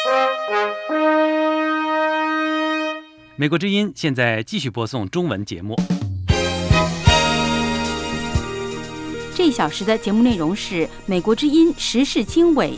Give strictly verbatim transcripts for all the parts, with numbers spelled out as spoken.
美国之音现在继续播送中文节目。 这一小时的节目内容是美国之音时事经纬。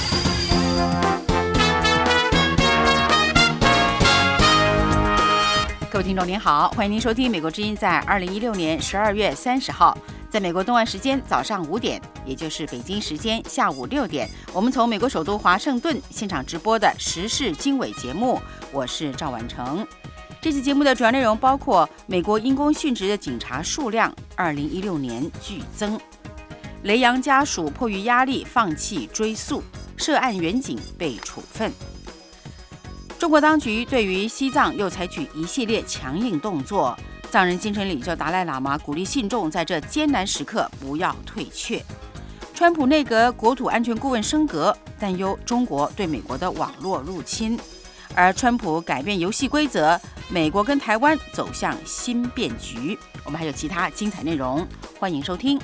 各位听众您好，欢迎您收听美国之音在二零一六年十二月三十号，在美国东岸时间早上五点，也就是北京时间下午六点，我们从美国首都华盛顿现场直播的时事经纬节目，我是赵婉成。这期节目的主要内容包括美国因公殉职的警察数量二零一六年剧增，雷洋家属迫于压力放弃追诉，涉案员警被处分。中国当局对于西藏又采取一系列强硬动作，藏人精神领袖达赖喇嘛鼓励信众在这艰难时刻不要退却。川普内阁国土安全顾问升格，担忧中国对美国的网络入侵。而川普改变游戏规则，美国跟台湾走向新变局。我们还有其他精彩内容，欢迎收听。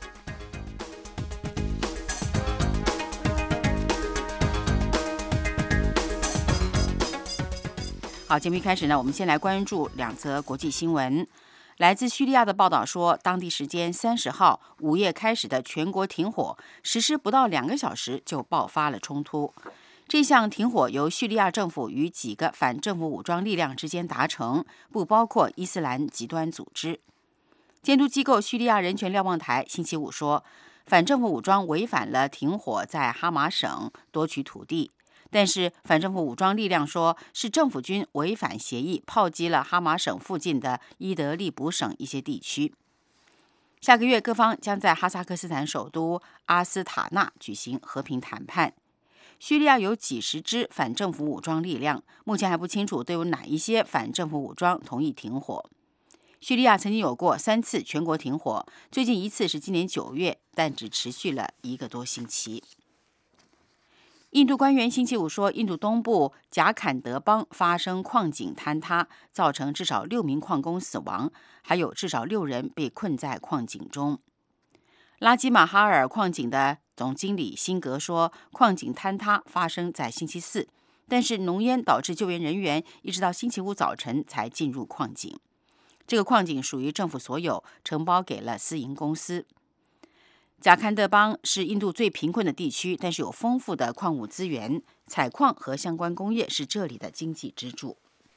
好，节目一开始呢，我们先来关注两则国际新闻。来自叙利亚的报道说，当地时间三十号午夜开始的全国停火，实施不到两个小时就爆发了冲突。这项停火由叙利亚政府与几个反政府武装力量之间达成，不包括伊斯兰极端组织。监督机构叙利亚人权瞭望台星期五说，反政府武装违反了停火在哈马省夺取土地。但是反政府武装力量说是政府军违反协议，炮击了哈马省附近的伊德利卜省一些地区。下个月各方将在哈萨克斯坦首都阿斯塔纳举行和平谈判。叙利亚有几十支反政府武装力量，目前还不清楚都有哪一些反政府武装同意停火。叙利亚曾经有过三次全国停火，最近一次是今年九月，但只持续了一个多星期。印度官员星期五说，印度东部贾坎德邦发生矿井坍塌，造成至少六名矿工死亡，还有至少六人被困在矿井中。拉基马哈尔矿井的总经理辛格说，矿井坍塌发生在星期四，但是浓烟导致救援人员一直到星期五早晨才进入矿井。这个矿井属于政府所有，承包给了私营公司。贾坎德邦是印度最贫困的地区，但是有丰富的矿物资源，采矿和相关工业是这里的经济支柱。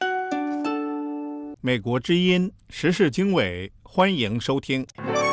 美国之音时事经纬，欢迎收听。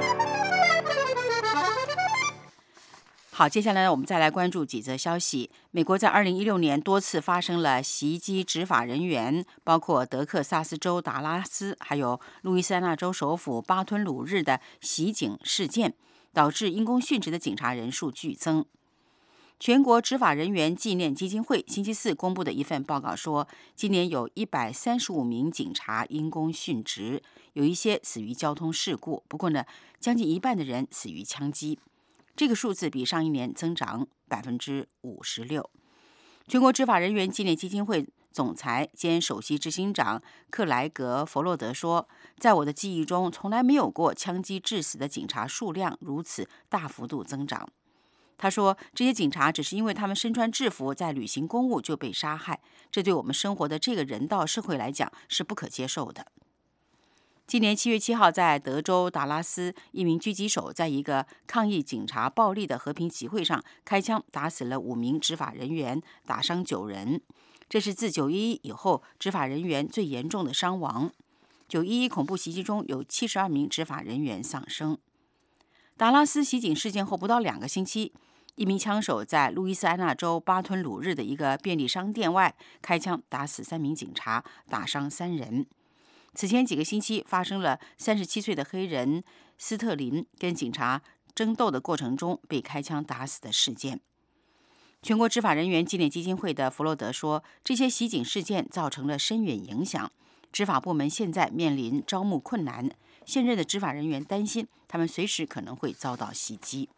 好，接下来我们再来关注几则消息。美国在二零一六年多次发生了袭击执法人员，包括德克萨斯州达拉斯，还有路易斯安那州首府巴吞鲁日的袭警事件，导致因公殉职的警察人数剧增。全国执法人员纪念基金会星期四公布的一份报告说，今年有一百三十五名警察因公殉职，有一些死于交通事故，不过呢，将近一半的人死于枪击。这个数字比上一年增长百分之五十六。全国执法人员纪念基金会总裁兼首席执行长克莱格·弗洛德说，在我的记忆中，从来没有过枪击致死的警察数量如此大幅度增长。他说，这些警察只是因为他们身穿制服在履行公务就被杀害，这对我们生活的这个人道社会来讲是不可接受的。今年七月七号，在德州达拉斯，一名狙击手在一个抗议警察暴力的和平集会上开枪打死了五名执法人员，打伤九人。这是自九一一以后执法人员最严重的伤亡。九一一恐怖袭击中有七十二名执法人员丧生。达拉斯袭警事件后不到两个星期，一名枪手在路易斯安那州巴吞鲁日的一个便利商店外开枪打死三名警察，打伤三人。此前几个星期发生了三十七岁的黑人斯特林跟警察争斗的过程中被开枪打死的事件。全国执法人员纪念基金会的弗洛德说，这些袭警事件造成了深远影响，执法部门现在面临招募困难，现任的执法人员担心他们随时可能会遭到袭击。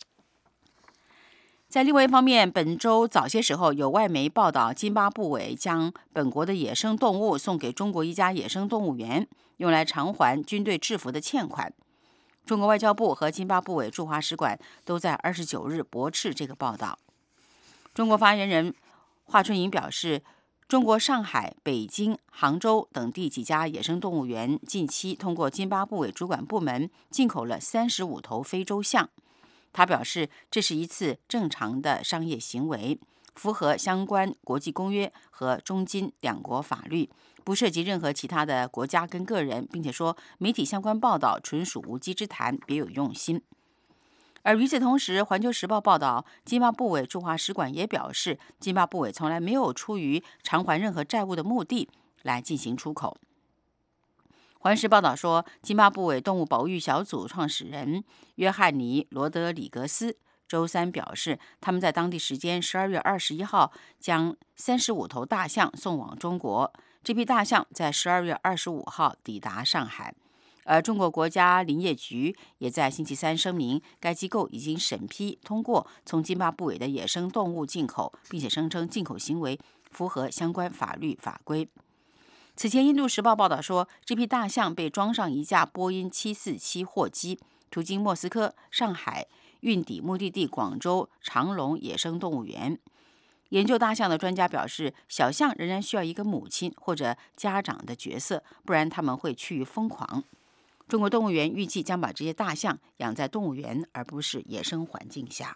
在另外一方面，本周早些时候有外媒报道，津巴布韦将本国的野生动物送给中国一家野生动物园，用来偿还军队制服的欠款。中国外交部和津巴布韦驻华使馆都在二十九日驳斥这个报道。中国发言人华春莹表示，中国上海、北京、杭州等地几家野生动物园近期通过津巴布韦主管部门进口了三十五头非洲象。他表示，这是一次正常的商业行为，符合相关国际公约和中津两国法律，不涉及任何其他的国家跟个人，并且说媒体相关报道纯属无稽之谈，别有用心。而与此同时，《环球时报》报道，津巴布韦驻华使馆也表示，津巴布韦从来没有出于偿还任何债务的目的来进行出口。环时报道说，津巴布韦动物保育小组创始人约翰尼·罗德里格斯周三表示，他们在当地时间十二月二十一号将三十五头大象送往中国。这批大象在十二月二十五号抵达上海。而中国国家林业局也在星期三声明，该机构已经审批通过从津巴布韦的野生动物进口，并且声称进口行为符合相关法律法规。此前，《印度时报》报道说，这批大象被装上一架波音七四七货机，途经莫斯科、上海，运抵目的地广州长隆野生动物园。研究大象的专家表示，小象仍然需要一个母亲或者家长的角色，不然他们会趋于疯狂。中国动物园预计将把这些大象养在动物园，而不是野生环境下。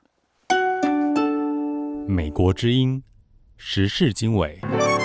美国之音时事经纬。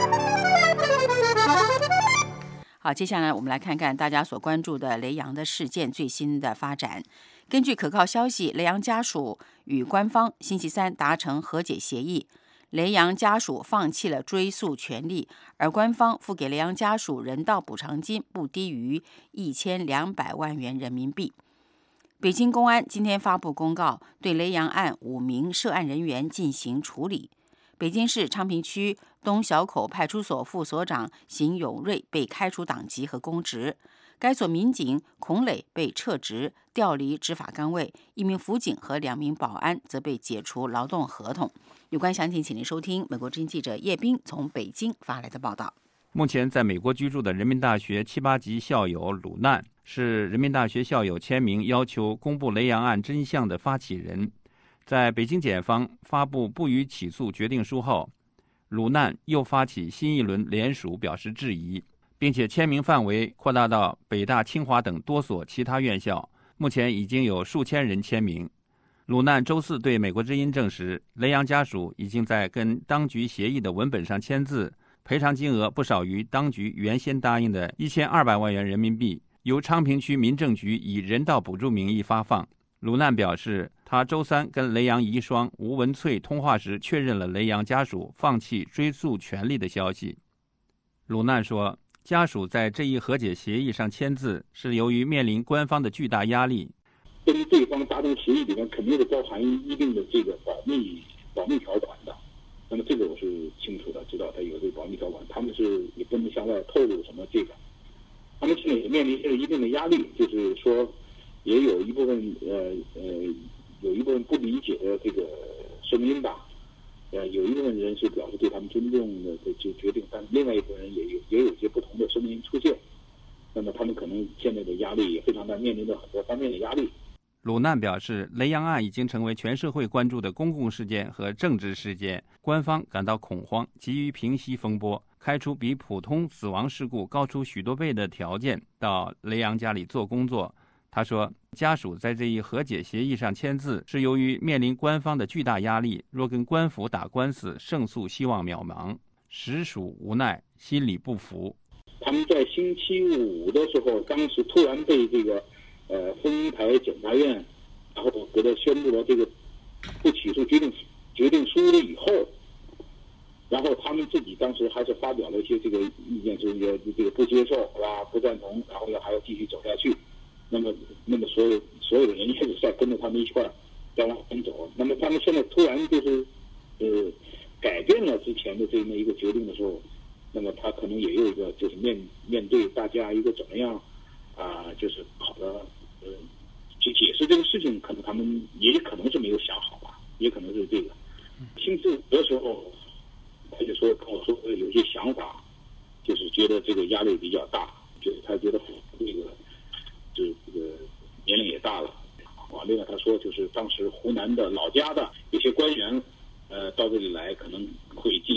好，接下来我们来看看大家所关注的雷洋的事件最新的发展。根据可靠消息，雷洋家属与官方星期三达成和解协议，雷洋家属放弃了追诉权利，而官方付给雷洋家属人道补偿金不低于一千两百万元人民币。北京公安今天发布公告，对雷洋案五名涉案人员进行处理。北京市昌平区东小口派出所副所长邢永瑞被开除党籍和公职，该所民警孔磊被撤职调离执法岗位，一名辅警和两名保安则被解除劳动合同。有关详情，请您收听美国之音记者叶斌从北京发来的报道。 目前在美国居住的人民大学七八级校友鲁难是人民大学校友签名要求公布雷洋案真相的发起人。在北京检方发布不予起诉决定书后，鲁难又发起新一轮联署表示质疑，并且签名范围扩大到北大、清华等多所其他院校，目前已经有数千人签名。鲁难周四对美国之音证实，雷洋家属已经在跟当局协议的文本上签字，赔偿金额不少于当局原先答应的一千二百万元人民币，由昌平区民政局以人道补助名义发放。鲁难表示，他周三跟雷洋遗孀吴文翠通话时确认了雷洋家属放弃追诉权利的消息。鲁难说，家属在这一和解协议上签字是由于面临官方的巨大压力， 跟对方达成协议里面肯定是包含一定的这个保密保密条款的，那么这个我是清楚的，知道他有这个保密条款，他们是也不能向外透露什么这个，他们现在也面临一定的压力，就是说也有一部分呃呃有一部分不理解的这个声音吧，呃有一部分人是表示对他们尊重的这决定，但另外一部分人也有也有一些不同的声音出现，那么他们可能现在的压力也非常大，面临着很多方面的压力。 鲁难表示，雷洋案已经成为全社会关注的公共事件和政治事件，官方感到恐慌，急于平息风波，开出比普通死亡事故高出许多倍的条件到雷洋家里做工作。他说，家属在这一和解协议上签字是由于面临官方的巨大压力，若跟官府打官司，胜诉希望渺茫，实属无奈，心里不服。 他们在星期五的时候，当时突然被这个呃丰台检察院，然后给他宣布了这个不起诉决定决定书了以后，然后他们自己当时还是发表了一些这个意见，就是这个不接受是吧，不赞同，然后要还要继续走下去。那么，那么所有所有的人也是在跟着他们一块儿再往前走。那么他们现在突然就是，呃，改变了之前的这么一个决定的时候，那么他可能也有一个就是面面对大家一个怎么样啊、呃，就是好的呃去解释这个事情，可能他们也可能是没有想好吧，也可能是这个。星期五的时候，他就说跟我说有些想法，就是觉得这个压力比较大，就是他觉得这个。是这个年龄也大了，啊，另外他说就是当时湖南的老家的有些官员，呃，到这里来可能会进一步的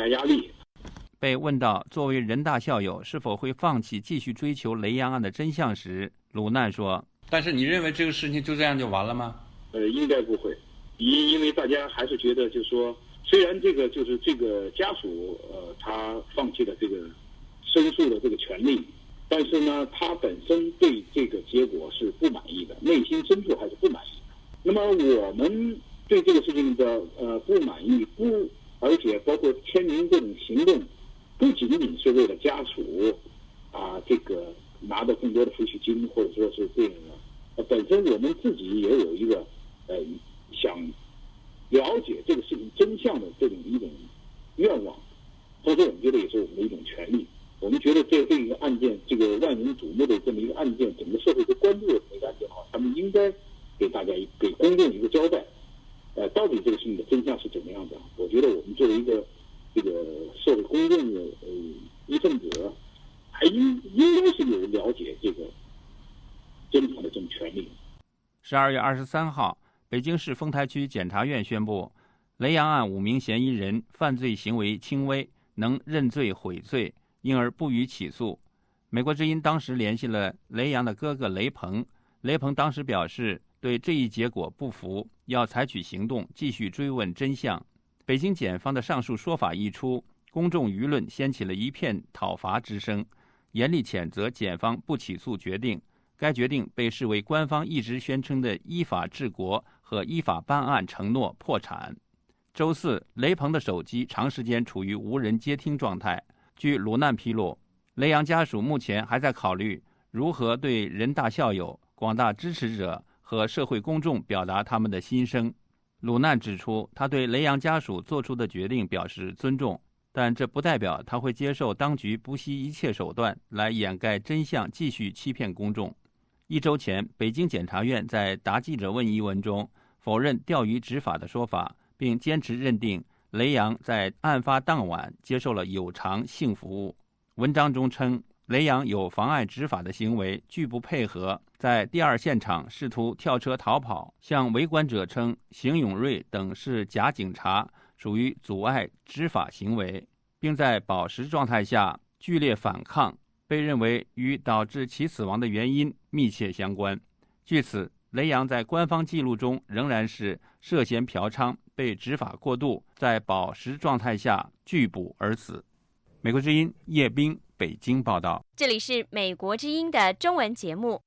加压力。 被问到作为人大校友是否会放弃继续追求雷洋案的真相时，鲁难说：“但是你认为这个事情就这样就完了吗？” 呃，应该不会，因因为大家还是觉得，就是说，虽然这个就是这个家属呃他放弃了这个申诉的这个权利，但是呢，他本身对这个结果是不满意的，内心深处还是不满意的。那么我们对这个事情的呃不满意，不而且包括签名这种行动。不仅仅是为了家属啊，这个拿到更多的抚恤金，或者说是这个，呃，本身我们自己也有一个呃想了解这个事情真相的这种一种愿望，同时我们觉得也是我们的一种权利。我们觉得这这一个案件，这个万人瞩目的这么一个案件，整个社会都关注的这么一个案件的话，他们应该给大家给公众一个交代，呃，到底这个事情的真相是怎么样的？我觉得我们作为一个这个社会公众的呃一份子，还应应该是有了解这个真相的这种权利。 十二月二十三号，北京市丰台区检察院宣布，雷洋案五名嫌疑人犯罪行为轻微，能认罪悔罪，因而不予起诉。美国之音当时联系了雷洋的哥哥雷鹏，雷鹏当时表示对这一结果不服，要采取行动继续追问真相。北京检方的上述说法一出，公众舆论掀起了一片讨伐之声，严厉谴责检方不起诉决定。该决定被视为官方一直宣称的依法治国和依法办案承诺破产。周四，雷鹏的手机长时间处于无人接听状态。据鲁难披露，雷洋家属目前还在考虑如何对人大校友、广大支持者和社会公众表达他们的心声。鲁难指出，他对雷洋家属做出的决定表示尊重，但这不代表他会接受当局不惜一切手段来掩盖真相，继续欺骗公众。一周前，北京检察院在答记者问一文中否认钓鱼执法的说法，并坚持认定雷洋在案发当晚接受了有偿性服务。文章中称，雷洋有妨碍执法的行为，拒不配合，在第二现场试图跳车逃跑，向围观者称邢永瑞等是假警察，属于阻碍执法行为，并在饱食状态下剧烈反抗，被认为与导致其死亡的原因密切相关。据此，雷洋在官方记录中仍然是涉嫌嫖娼，被执法过度，在饱食状态下拒捕而死。美国之音叶冰北京报道。 这里是美国之音的中文节目。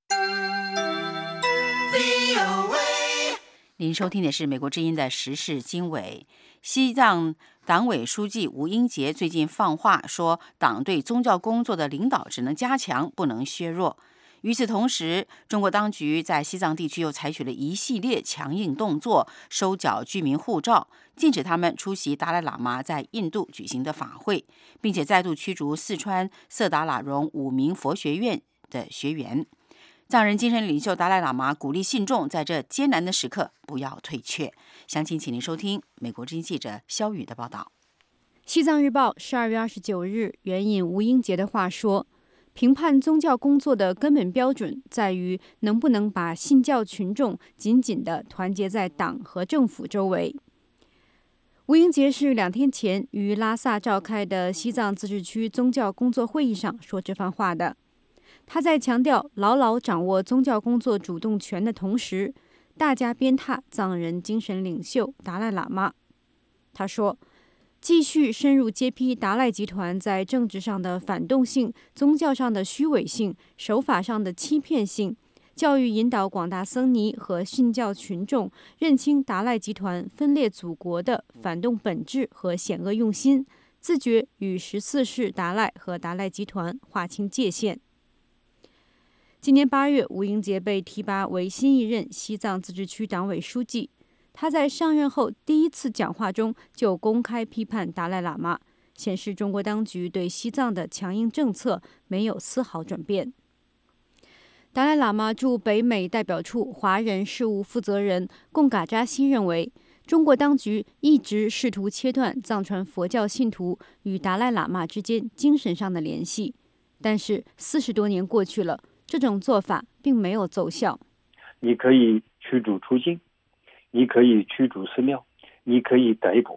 您收听的是美国之音的时事经纬。西藏党委书记吴英杰最近放话说，党对宗教工作的领导只能加强，不能削弱。与此同时，中国当局在西藏地区又采取了一系列强硬动作，收缴居民护照，禁止他们出席达赖喇嘛在印度举行的法会，并且再度驱逐四川色达喇荣五名佛学院的学员。藏人精神领袖达赖喇嘛鼓励信众在这艰难的时刻不要退却。详情请您收听美国之音记者肖宇的报道。 西藏日报十二月二十九日援引吴英杰的话说，评判宗教工作的根本标准在于能不能把信教群众紧紧地团结在党和政府周围。吴英杰是两天前于拉萨召开的西藏自治区宗教工作会议上说这番话的。他在强调牢牢掌握宗教工作主动权的同时，大加鞭挞藏人精神领袖达赖喇嘛。他说，继续深入揭批达赖集团在政治上的反动性、宗教上的虚伪性、手法上的欺骗性，教育引导广大僧尼和信教群众认清达赖集团分裂祖国的反动本质和险恶用心，自觉与十四世达赖和达赖集团划清界限。今年八月，吴英杰被提拔为新一任西藏自治区党委书记。他在上任后第一次讲话中就公开批判达赖喇嘛，显示中国当局对西藏的强硬政策没有丝毫转变。达赖喇嘛驻北美代表处华人事务负责人贡嘎扎西认为，中国当局一直试图切断藏传佛教信徒与达赖喇嘛之间精神上的联系，但是四十多年过去了，这种做法并没有奏效。 你可以驱逐出境，你可以驱逐寺庙，你可以逮捕，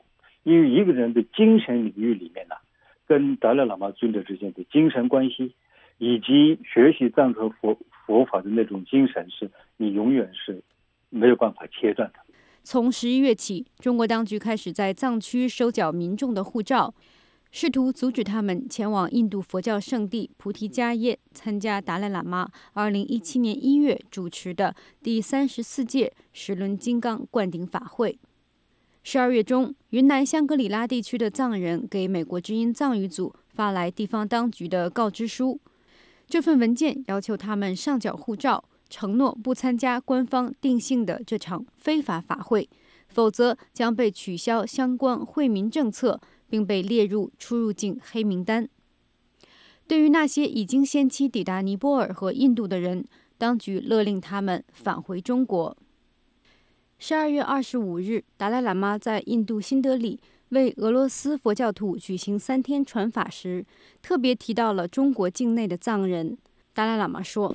因为一个人的精神领域里面呢，跟达赖喇嘛尊者之间的精神关系，以及学习藏传佛佛法的那种精神，是你永远是没有办法切断的。 从十一月起，中国当局开始在藏区收缴民众的护照，试图阻止他们前往印度佛教圣地菩提迦耶参加达赖喇嘛二零一七年一月主持的第三十四届十轮金刚灌顶法会。十二月中，云南香格里拉地区的藏人给美国之音藏语组发来地方当局的告知书。这份文件要求他们上缴护照，承诺不参加官方定性的这场非法法会，否则将被取消相关惠民政策，并被列入出入境黑名单。对于那些已经先期抵达尼泊尔和印度的人，当局勒令他们返回中国。十二月二十五日，达赖喇嘛在印度新德里为俄罗斯佛教徒举行三天传法时，特别提到了中国境内的藏人。达赖喇嘛说：“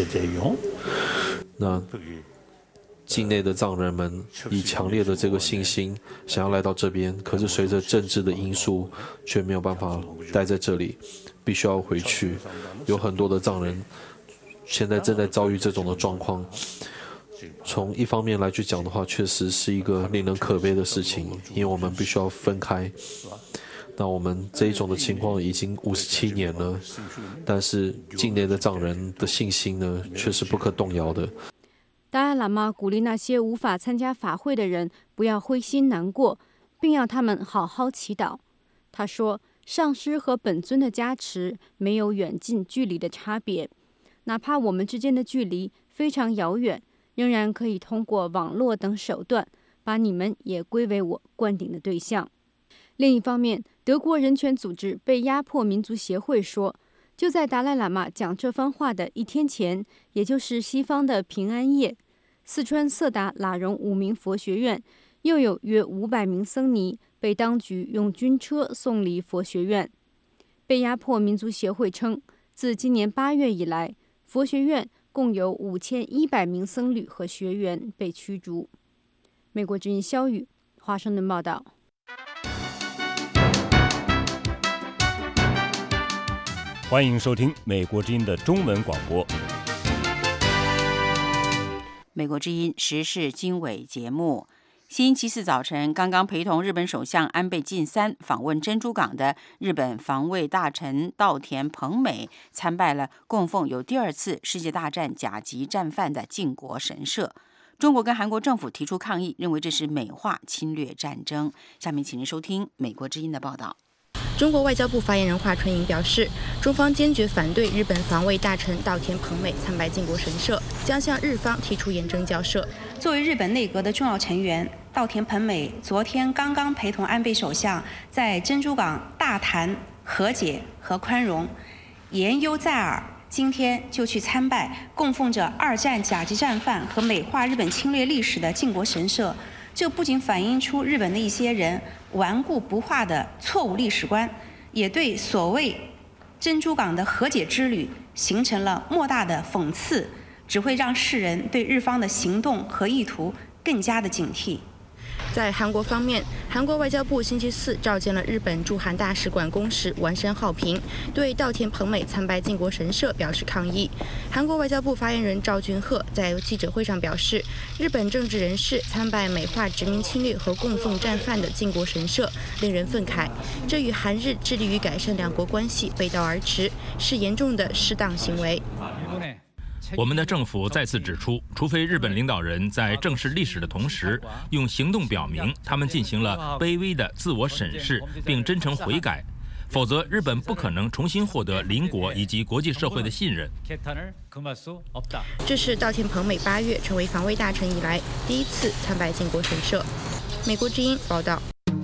那境内的藏人们以强烈的这个信心想要来到这边，可是随着政治的因素，却没有办法待在这里，必须要回去。有很多的藏人现在正在遭遇这种的状况。从一方面来去讲的话，确实是一个令人可悲的事情，因为我们必须要分开。那我们这一种的情况已经五十七年了，但是境内的藏人的信心呢，却是不可动摇的。” 达赖喇嘛鼓励那些无法参加法会的人不要灰心难过，并要他们好好祈祷。他说，上师和本尊的加持没有远近距离的差别，哪怕我们之间的距离非常遥远，仍然可以通过网络等手段把你们也归为我灌顶的对象。另一方面，德国人权组织被压迫民族协会说，就在达赖喇嘛讲这番话的一天前，也就是西方的平安夜，四川色达喇荣五明佛学院又有约五百名僧尼被当局用军车送离佛学院。被压迫民族协会称，自今年八月以来，佛学院共有五千一百名僧侣和学员被驱逐。美国之音肖宇，华盛顿报道。 欢迎收听美国之音的中文广播。 美国之音时事经纬节目，星期四早晨，刚刚陪同日本首相安倍晋三访问珍珠港的日本防卫大臣稻田朋美参拜了供奉有第二次世界大战甲级战犯的靖国神社。中国跟韩国政府提出抗议，认为这是美化侵略战争。下面请您收听美国之音的报道。 中国外交部发言人华春莹表示，中方坚决反对日本防卫大臣稻田朋美参拜靖国神社，将向日方提出严正交涉。 作为日本内阁的重要成员，稻田朋美昨天刚刚陪同安倍首相在珍珠港大谈和解和宽容，言犹在耳。今天就去参拜供奉着二战甲级战犯和美化日本侵略历史的靖国神社，这不仅反映出日本的一些人顽固不化的错误历史观，也对所谓珍珠港的和解之旅形成了莫大的讽刺，只会让世人对日方的行动和意图更加的警惕。 在韩国方面，韩国外交部星期四召见了日本驻韩大使馆公使丸山浩平，对稻田朋美参拜靖国神社表示抗议。韩国外交部发言人赵俊赫在记者会上表示，日本政治人士参拜美化殖民侵略和供奉战犯的靖国神社，令人愤慨，这与韩日致力于改善两国关系背道而驰，是严重的失当行为。 我们的政府再次指出，除非日本领导人在正视历史的同时，用行动表明他们进行了卑微的自我审视，并真诚悔改，否则日本不可能重新获得邻国以及国际社会的信任。 这是稻田朋美八月成为防卫大臣以来第一次参拜靖国神社。美国之音报道。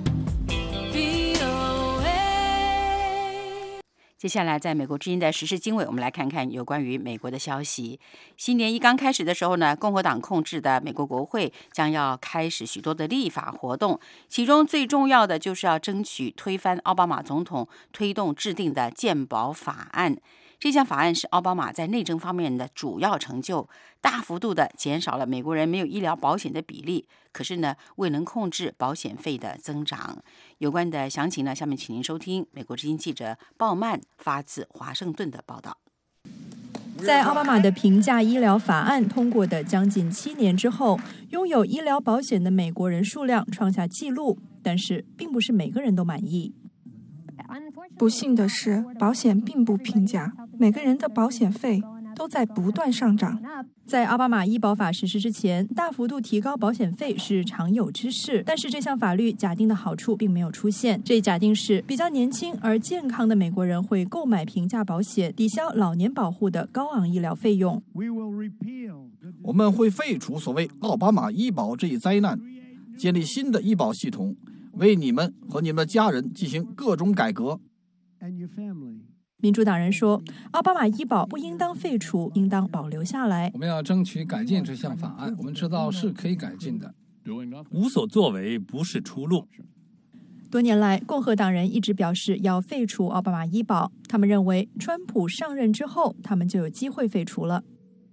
接下来，在美国之音的时事经纬，我们来看看有关于美国的消息。新年一刚开始的时候呢，共和党控制的美国国会将要开始许多的立法活动，其中最重要的就是要争取推翻奥巴马总统推动制定的健保法案。 这项法案是奥巴马在内政方面的主要成就，大幅度的减少了美国人没有医疗保险的比例，可是呢，未能控制保险费的增长。有关的详情呢，下面请您收听美国之音记者鲍曼发自华盛顿的报道。 在奥巴马的平价医疗法案通过的将近七年之后，拥有医疗保险的美国人数量创下纪录，但是并不是每个人都满意。 不幸的是，保险并不平价，每个人的保险费都在不断上涨。 在奥巴马医保法实施之前，大幅度提高保险费是常有之事，但是这项法律假定的好处并没有出现。这一假定是比较年轻而健康的美国人会购买平价保险，抵消老年保护的高昂医疗费用。 我们会废除所谓奥巴马医保这一灾难，建立新的医保系统，为你们和你们的家人进行各种改革。 民主党人说，奥巴马医保不应当废除，应当保留下来。 我们要争取改进这项法案，我们知道是可以改进的。 无所作为不是出路。 多年来，共和党人一直表示要废除奥巴马医保，他们认为川普上任之后，他们就有机会废除了。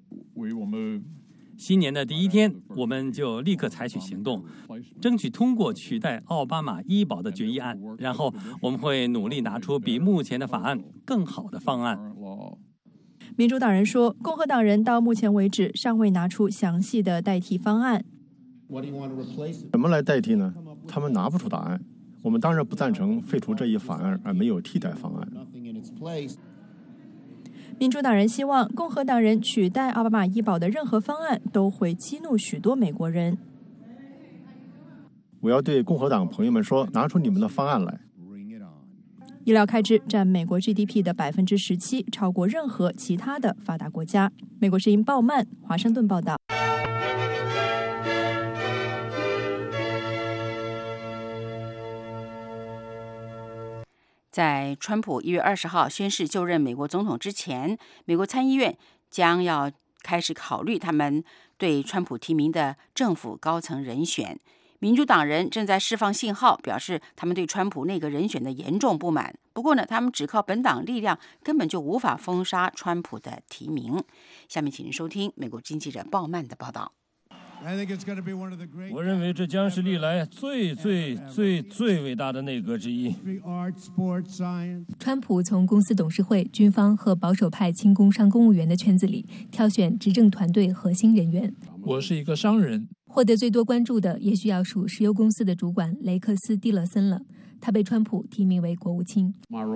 新年的第一天，我们就立刻采取行动，争取通过取代奥巴马医保的决议案，然后我们会努力拿出比目前的法案更好的方案。 民主党人说，共和党人到目前为止尚未拿出详细的代替方案。 什么来代替呢？他们拿不出答案。我们当然不赞成废除这一法案而没有替代方案。 民主党人希望共和党人取代奥巴马医保的任何方案都会激怒许多美国人。 我要对共和党朋友们说，拿出你们的方案来。 医疗开支占美国 G D P 的百分之十七，超过任何其他的发达国家。美国之音鲍曼，华盛顿报道。 在川普一月二十号宣誓就任美国总统之前，美国参议院将要开始考虑他们对川普提名的政府高层人选。民主党人正在释放信号，表示他们对川普那个人选的严重不满。不过呢，他们只靠本党力量根本就无法封杀川普的提名。下面请您收听美国经济记者鲍曼的报道。 我认为这将是历来最最最最伟大的内阁之一。 川普从公司董事会、军方和保守派轻工商公务员的圈子里挑选执政团队核心人员。 我是一个商人。 获得最多关注的也许要数石油公司的主管雷克斯·蒂勒森了。他被川普提名为国务卿。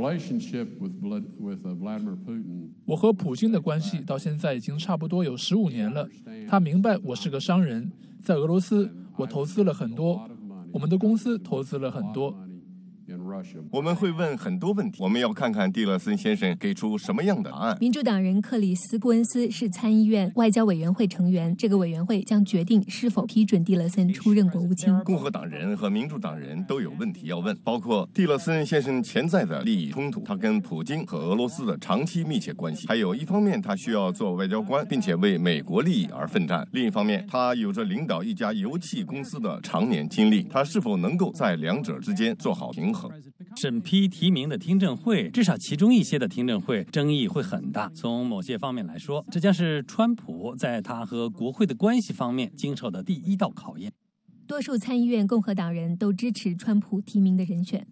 我和普京的关系到现在已经差不多有十五年了。他明白我是个商人，在俄罗斯我投资了很多，我们的公司投资了很多。 我们会问很多问题，我们要看看蒂勒森先生给出什么样的答案。 民主党人克里斯·库恩斯是参议院外交委员会成员，这个委员会将决定是否批准蒂勒森出任国务卿。 共和党人和民主党人都有问题要问，包括蒂勒森先生潜在的利益冲突，他跟普京和俄罗斯的长期密切关系，还有一方面他需要做外交官，并且为美国利益而奋战；另一方面，他有着领导一家油气公司的常年经历，他是否能够在两者之间做好平衡？ 审批提名的听证会，至少其中一些的听证会争议会很大。从某些方面来说，这将是川普在他和国会的关系方面经受的第一道考验。 多数参议院共和党人都支持川普提名的人选。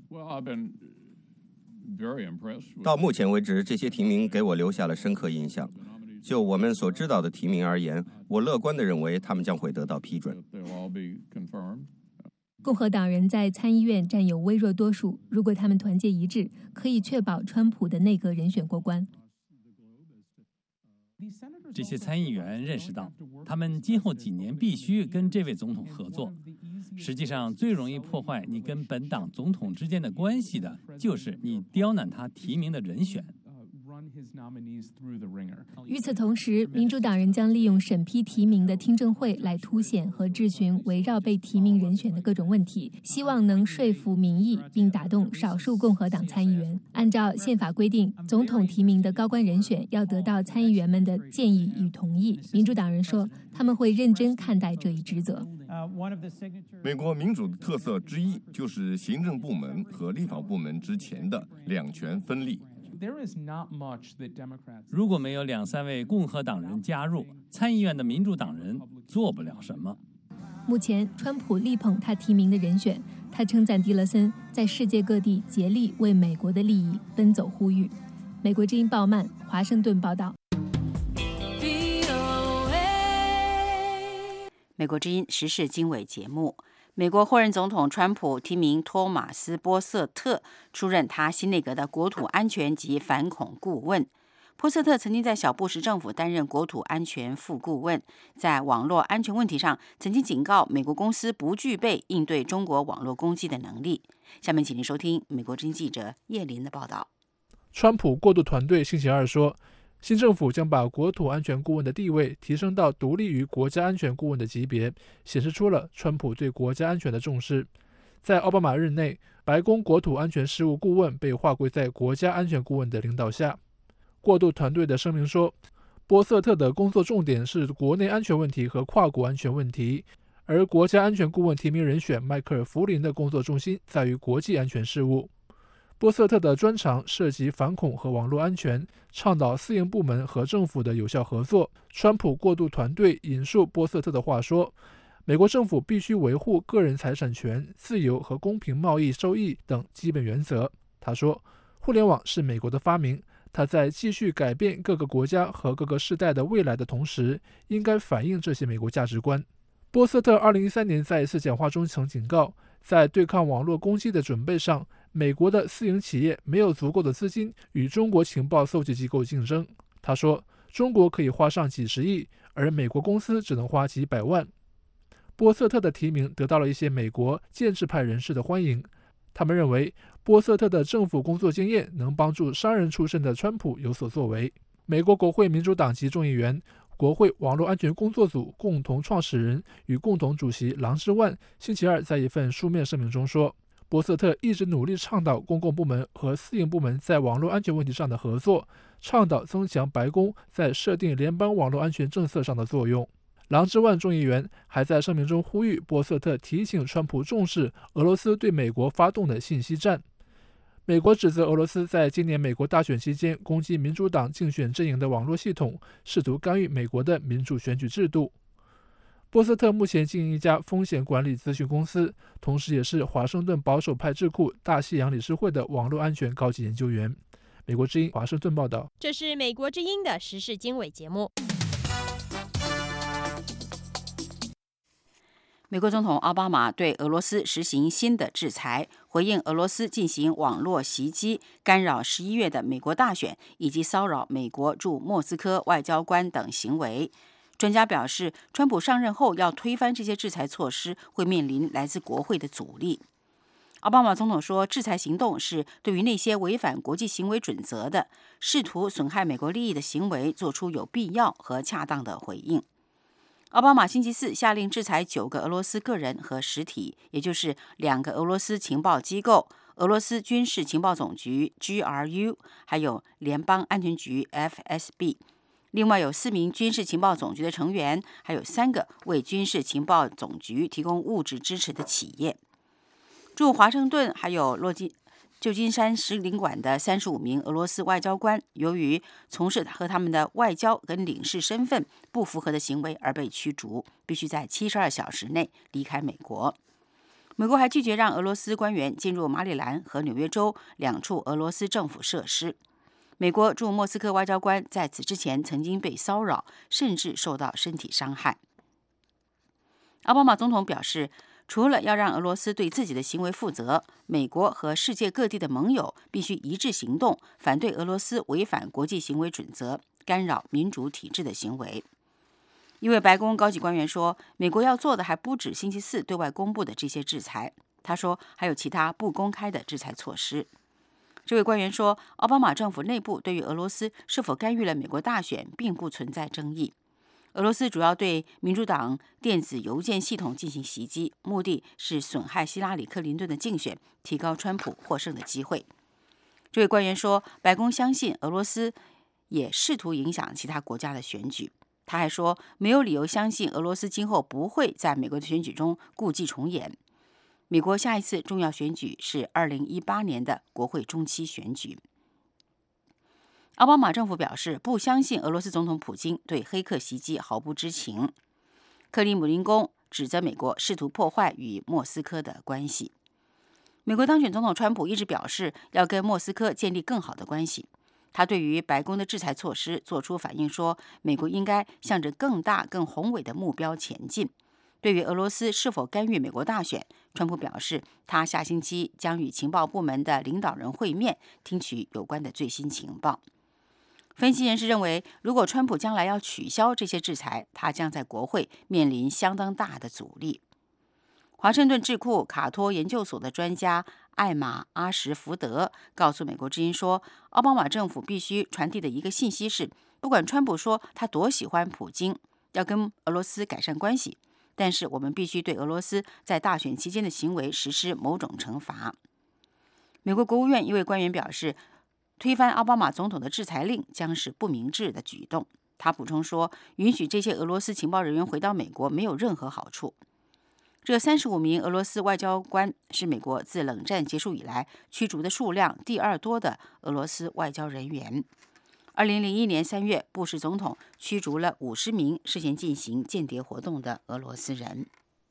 到目前为止，这些提名给我留下了深刻印象。就我们所知道的提名而言，我乐观地认为他们将会得到批准。 共和党人在参议院占有微弱多数，如果他们团结一致，可以确保川普的内阁人选过关。 这些参议员认识到，他们今后几年必须跟这位总统合作。实际上，最容易破坏你跟本党总统之间的关系的，就是你刁难他提名的人选。 与此同时，民主党人将利用审批提名的听证会来凸显和质询围绕被提名人选的各种问题，希望能说服民意并打动少数共和党参议员。按照宪法规定，总统提名的高官人选要得到参议员们的建议与同意。民主党人说，他们会认真看待这一职责。 美国民主的特色之一就是行政部门和立法部门之前的两权分立。 如果没有两三位共和党人加入，参议院的民主党人做不了什么。 目前，川普力捧他提名的人选，他称赞蒂勒森在世界各地竭力为美国的利益奔走呼吁。美国之音鲍曼华盛顿报道。 美国之音时事经纬节目，美国后任总统川普提名托马斯·波瑟特出任他新内阁的国土安全及反恐顾问。波瑟特曾经在小布什政府担任国土安全副顾问，在网络安全问题上曾经警告美国公司不具备应对中国网络攻击的能力。下面请您收听美国之音记者叶林的报道。 川普过渡团队星期二说，新政府将把国土安全顾问的地位提升到独立于国家安全顾问的级别，显示出了川普对国家安全的重视。在奥巴马任内，白宫国土安全事务顾问被划归在国家安全顾问的领导下。过渡团队的声明说，波瑟特的工作重点是国内安全问题和跨国安全问题，而国家安全顾问提名人选迈克尔·弗林的工作重心在于国际安全事务。波瑟特的专长涉及反恐和网络安全，倡导私营部门和政府的有效合作。川普过渡团队引述波瑟特的话说，美国政府必须维护个人财产权、自由和公平贸易收益等基本原则。他说，互联网是美国的发明，他在继续改变各个国家和各个世代的未来的同时，应该反映这些美国价值观。波瑟特二零一三年在一次讲话中曾警告，在对抗网络攻击的准备上，美国的私营企业没有足够的资金与中国情报搜集机构竞争。他说，中国可以花上几十亿，而美国公司只能花几百万。波瑟特的提名得到了一些美国建制派人士的欢迎，他们认为波瑟特的政府工作经验能帮助商人出身的川普有所作为。美国国会民主党籍众议员、国会网络安全工作组共同创始人与共同主席郎之万星期二在一份书面声明中说，波瑟特一直努力倡导公共部门和私营部门在网络安全问题上的合作，倡导增强白宫在设定联邦网络安全政策上的作用。郎之万众议员还在声明中呼吁波瑟特提醒川普重视俄罗斯对美国发动的信息战。美国指责俄罗斯在今年美国大选期间攻击民主党竞选阵营的网络系统，试图干预美国的民主选举制度。波瑟特目前经营一家风险管理咨询公司，同时也是华盛顿保守派智库大西洋理事会的网络安全高级研究员。美国之音华盛顿报道。 这是美国之音的时事经纬节目。 美国总统奥巴马对俄罗斯实行新的制裁，回应俄罗斯进行网络袭击，干扰十一月的美国大选，以及骚扰美国驻莫斯科外交官等行为。专家表示，川普上任后要推翻这些制裁措施，会面临来自国会的阻力。奥巴马总统说，制裁行动是对于那些违反国际行为准则的、试图损害美国利益的行为做出有必要和恰当的回应。奥巴马星期四下令制裁九个俄罗斯个人和实体，也就是两个俄罗斯情报机构、俄罗斯军事情报总局 G R U， 还有联邦安全局 F S B。另外有四名军事情报总局的成员，还有三个为军事情报总局提供物质支持的企业。驻华盛顿还有洛基旧金山使领馆的三十五名俄罗斯外交官，由于从事和他们的外交跟领事身份不符合的行为而被驱逐，必须在七十二小时内离开美国。美国还拒绝让俄罗斯官员进入马里兰和纽约州两处俄罗斯政府设施。美国驻莫斯科外交官在此之前曾经被骚扰，甚至受到身体伤害。奥巴马总统表示，除了要让俄罗斯对自己的行为负责，美国和世界各地的盟友必须一致行动，反对俄罗斯违反国际行为准则、干扰民主体制的行为。一位白宫高级官员说，美国要做的还不止星期四对外公布的这些制裁。他说，还有其他不公开的制裁措施。这位官员说，奥巴马政府内部对于俄罗斯是否干预了美国大选并不存在争议。俄罗斯主要对民主党电子邮件系统进行袭击，目的是损害希拉里·克林顿的竞选，提高川普获胜的机会。这位官员说，白宫相信俄罗斯也试图影响其他国家的选举。他还说，没有理由相信俄罗斯今后不会在美国的选举中故伎重演。美国下一次重要选举是二零一八年的国会中期选举。 奥巴马政府表示不相信俄罗斯总统普京对黑客袭击毫不知情。克里姆林宫指责美国试图破坏与莫斯科的关系。美国当选总统川普一直表示要跟莫斯科建立更好的关系。他对于白宫的制裁措施做出反应说，美国应该向着更大、更宏伟的目标前进。对于俄罗斯是否干预美国大选，川普表示，他下星期将与情报部门的领导人会面，听取有关的最新情报。分析人士认为，如果川普将来要取消这些制裁，他将在国会面临相当大的阻力。华盛顿智库卡托研究所的专家艾玛·阿什福德告诉美国之音说，奥巴马政府必须传递的一个信息是，不管川普说他多喜欢普京，要跟俄罗斯改善关系，但是我们必须对俄罗斯在大选期间的行为实施某种惩罚。美国国务院一位官员表示，推翻奥巴马总统的制裁令将是不明智的举动。他补充说，允许这些俄罗斯情报人员回到美国没有任何好处。这三十五名俄罗斯外交官是美国自冷战结束以来驱逐的数量第二多的俄罗斯外交人员。二零零一年三月，布什总统驱逐了五十名涉嫌进行间谍活动的俄罗斯人。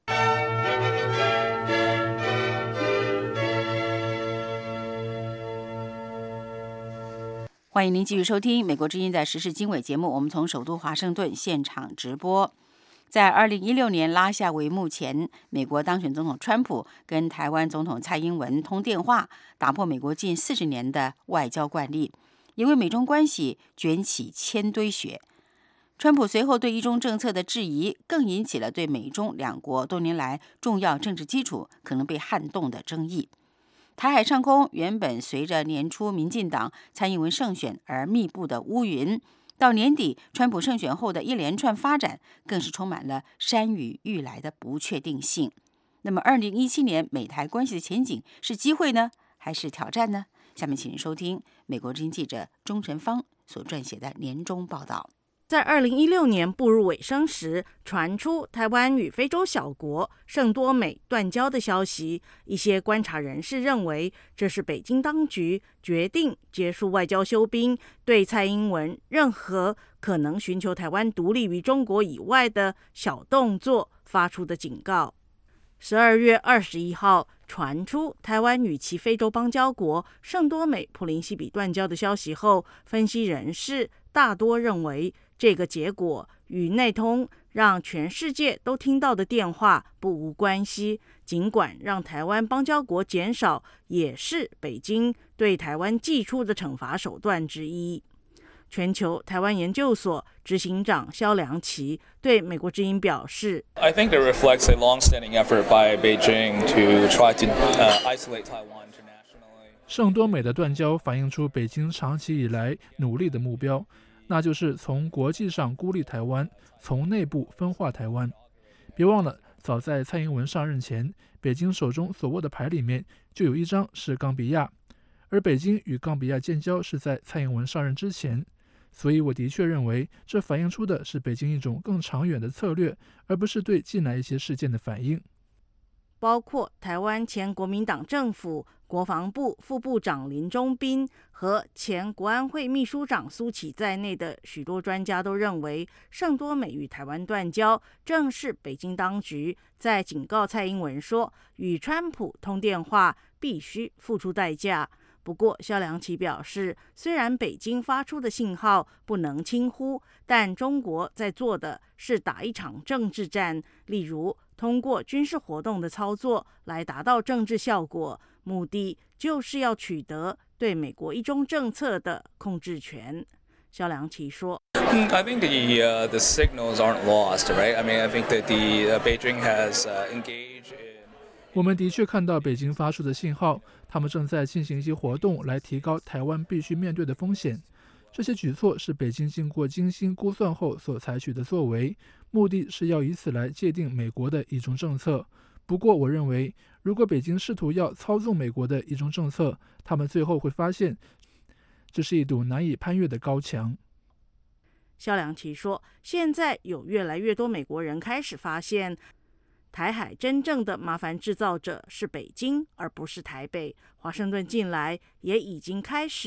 欢迎您继续收听美国之音的时事经纬节目，我们从首都华盛顿现场直播。在二零一六年拉下帷幕前，美国当选总统川普跟台湾总统蔡英文通电话，打破美国近四十年的外交惯例，也为美中关系卷起千堆雪。川普随后对一中政策的质疑，更引起了对美中两国多年来重要政治基础可能被撼动的争议。台海上空原本随着年初民进党蔡英文胜选而密布的乌云，到年底川普胜选后的一连串发展，更是充满了山雨欲来的不确定性。那么二零一七年美台关系的前景是机会呢，还是挑战呢？下面请您收听美国之音记者钟晨芳所撰写的年终报道。 在二零一六年步入尾声时，传出台湾与非洲小国圣多美断交的消息。一些观察人士认为，这是北京当局决定结束外交休兵，对蔡英文任何可能寻求台湾独立于中国以外的小动作发出的警告。十二月二十一号传出台湾与其非洲邦交国圣多美普林西比断交的消息后，分析人士大多认为，这个结果与那通让全世界都听到的电话不无关系，尽管让台湾邦交国减少，也是北京对台湾祭出的惩罚手段之一。全球台湾研究所执行长萧良奇对美国之音表示 I think it reflects a long-standing effort by Beijing to try to isolate Taiwan internationally. 圣多美的断交反映出北京长期以来努力的目标，那就是从国际上孤立台湾，从内部分化台湾。别忘了，早在蔡英文上任前，北京手中所握的牌里面就有一张是冈比亚，而北京与冈比亚建交是在蔡英文上任之前。所以我的确认为，这反映出的是北京一种更长远的策略，而不是对近来一些事件的反应。 包括台湾前国民党政府国防部副部长林忠彬和前国安会秘书长苏起在内的许多专家都认为，圣多美与台湾断交正是北京当局在警告蔡英文说，与川普通电话必须付出代价。不过萧良奇表示，虽然北京发出的信号不能轻忽，但中国在做的是打一场政治战，例如通过军事活动的操作来达到政治效果，目的就是要取得对美国一中政策的控制权。萧良奇说 I think the, uh, the signals aren't lost, right? I mean, I think that the, uh, Beijing has uh, engaged in 我们的确看到北京发出的信号，他们正在进行一些活动来提高台湾必须面对的风险。这些举措是北京经过精心估算后所采取的作为，目的是要以此来界定美国的一中政策。不过我认为，如果北京试图要操纵美国的一中政策，他们最后会发现，这是一堵难以攀越的高墙。 萧良奇说，现在有越来越多美国人开始发现，台海真正的麻烦制造者是北京，而不是台北。华盛顿近来也已经开始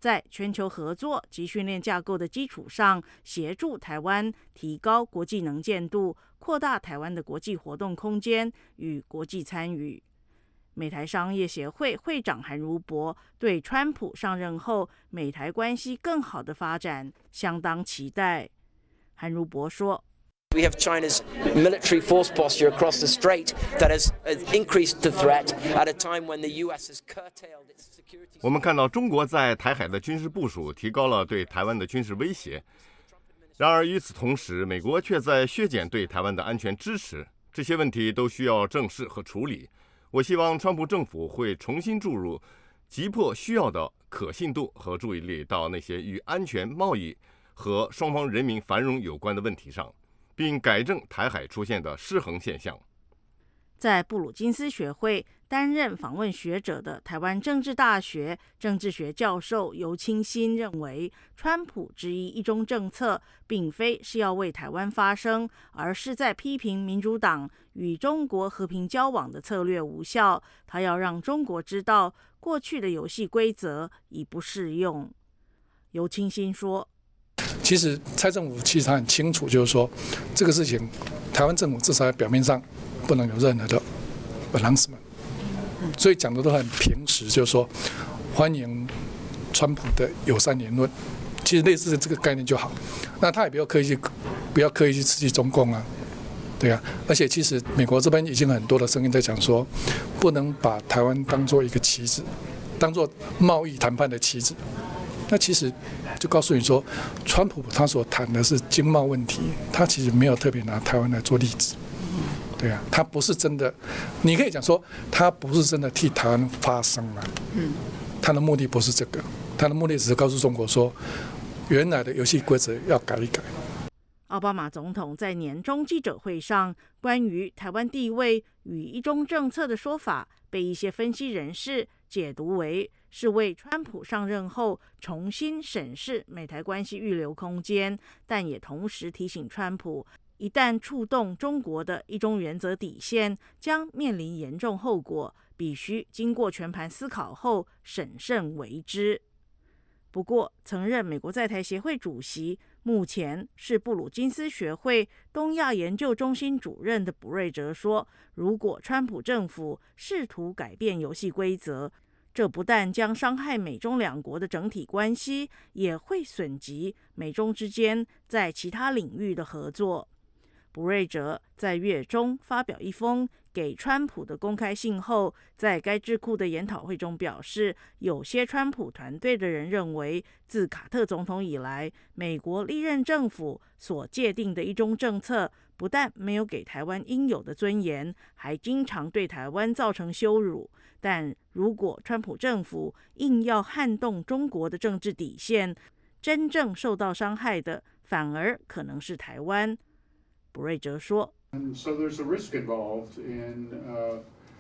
在全球合作及训练架构的基础上，协助台湾提高国际能见度，扩大台湾的国际活动空间与国际参与。美台商业协会会长韩如博对川普上任后美台关系更好的发展相当期待。韩如博说 ：We have China's military force posture across the strait that has increased the threat at a time when the U S has curtailed its security. 我们看到中国在台海的军事部署提高了对台湾的军事威胁，然而与此同时，美国却在削减对台湾的安全支持。这些问题都需要正视和处理。我希望川普政府会重新注入急迫需要的可信度和注意力到那些与安全、贸易和双方人民繁荣有关的问题上，并改正台海出现的失衡现象。 在布鲁金斯学会担任访问学者的台湾政治大学政治学教授尤清新认为，川普质疑一中政策并非是要为台湾发声，而是在批评民主党与中国和平交往的策略无效。他要让中国知道，过去的游戏规则已不适用。尤清新说， 其实蔡政府其实他很清楚，就是说这个事情，台湾政府至少在表面上不能有任何的 announcement， 所以讲的都很平实，就是说欢迎川普的友善言论，其实类似的这个概念就好。那他也不要刻意去，不要刻意去刺激中共啊，对啊。而且其实美国这边已经很多的声音在讲说，不能把台湾当作一个棋子，当作贸易谈判的棋子。那其实就告诉你说，川普他所谈的是经贸问题，他其实没有特别拿台湾来做例子。对啊，他不是真的，你可以讲说他不是真的替台湾发声了。嗯，他的目的不是这个，他的目的只是告诉中国说，原来的游戏规则要改一改。 奥巴马总统在年终记者会上关于台湾地位与一中政策的说法，被一些分析人士解读为是为川普上任后重新审视美台关系预留空间，但也同时提醒川普，一旦触动中国的一中原则底线，将面临严重后果，必须经过全盘思考后审慎为之。不过，曾任美国在台协会主席，目前是布鲁金斯学会东亚研究中心主任的卜瑞哲说，如果川普政府试图改变游戏规则，这不但将伤害美中两国的整体关系，也会损及美中之间在其他领域的合作。卜瑞哲在月中发表一封给川普的公开信后，在该智库的研讨会中表示，有些川普团队的人认为，自卡特总统以来，美国历任政府所界定的一中政策不但没有给台湾应有的尊严，还经常对台湾造成羞辱。但如果川普政府硬要撼动中国的政治底线，真正受到伤害的反而可能是台湾。卜瑞哲说 And so there's a risk involved in uh,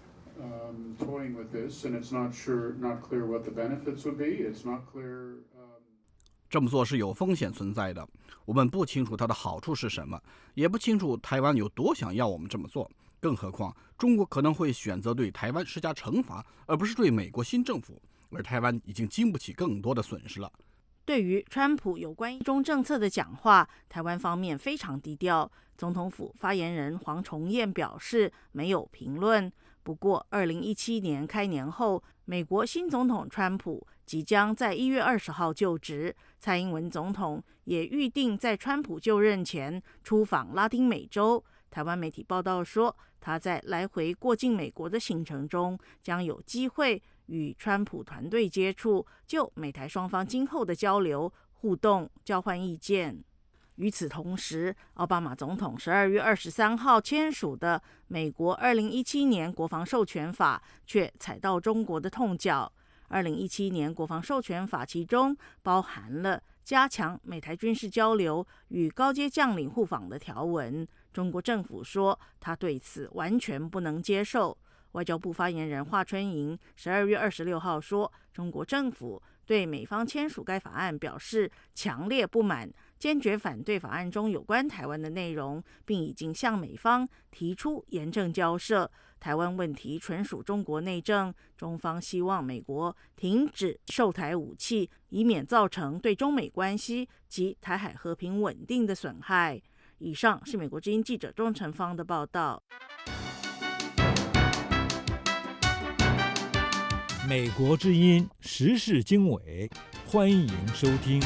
um, toying with this, and it's not sure, not clear what the benefits would be. It's not clear. Um... 这么做是有风险存在的，我们不清楚它的好处是什么，也不清楚台湾有多想要我们这么做。更何况，中国可能会选择对台湾施加惩罚，而不是对美国新政府，而台湾已经经不起更多的损失了。 对于川普有关一中政策的讲话，台湾方面非常低调。总统府发言人黄崇彦表示没有评论。不过，二零一七年开年后，美国新总统川普即将在一月二十号就职，蔡英文总统也预定在川普就任前出访拉丁美洲。台湾媒体报道说，他在来回过境美国的行程中，将有机会与川普团队接触，就美台双方今后的交流、互动、交换意见。与此同时，奥巴马总统十二月二十三号签署的美国二零一七年国防授权法却踩到中国的痛脚。二零一七年国防授权法其中包含了加强美台军事交流与高阶将领互访的条文。中国政府说，他对此完全不能接受。外交部发言人华春莹十二月二十六号说，中国政府对美方签署该法案表示强烈不满，坚决反对法案中有关台湾的内容，并已经向美方提出严正交涉。 台湾问题纯属中国内政，中方希望美国停止售台武器，以免造成对中美关系及台海和平稳定的损害。以上是美国之音记者钟成芳的报道。 美国之音时事经纬，欢迎收听。